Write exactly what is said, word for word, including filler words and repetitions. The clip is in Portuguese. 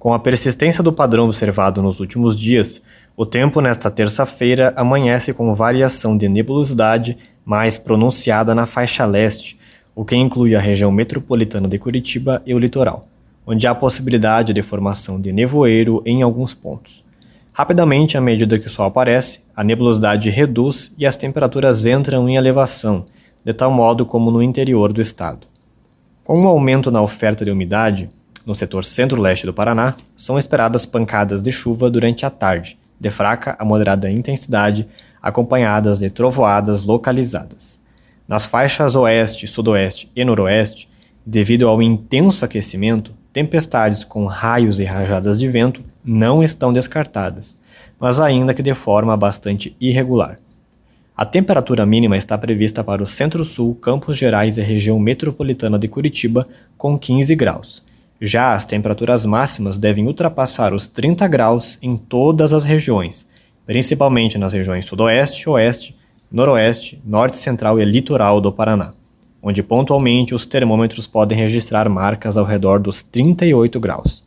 Com a persistência do padrão observado nos últimos dias, o tempo nesta terça-feira amanhece com variação de nebulosidade mais pronunciada na faixa leste, o que inclui a região metropolitana de Curitiba e o litoral, onde há possibilidade de formação de nevoeiro em alguns pontos. Rapidamente, à medida que o sol aparece, a nebulosidade reduz e as temperaturas entram em elevação, de tal modo como no interior do estado. Com um aumento na oferta de umidade, no setor centro-leste do Paraná, são esperadas pancadas de chuva durante a tarde, de fraca a moderada intensidade, acompanhadas de trovoadas localizadas. Nas faixas oeste, sudoeste e noroeste, devido ao intenso aquecimento, tempestades com raios e rajadas de vento não estão descartadas, mas ainda que de forma bastante irregular. A temperatura mínima está prevista para o Centro-Sul, Campos Gerais e região metropolitana de Curitiba, com quinze graus. Já as temperaturas máximas devem ultrapassar os trinta graus em todas as regiões, principalmente nas regiões sudoeste, oeste, noroeste, norte central e litoral do Paraná, onde pontualmente os termômetros podem registrar marcas ao redor dos trinta e oito graus.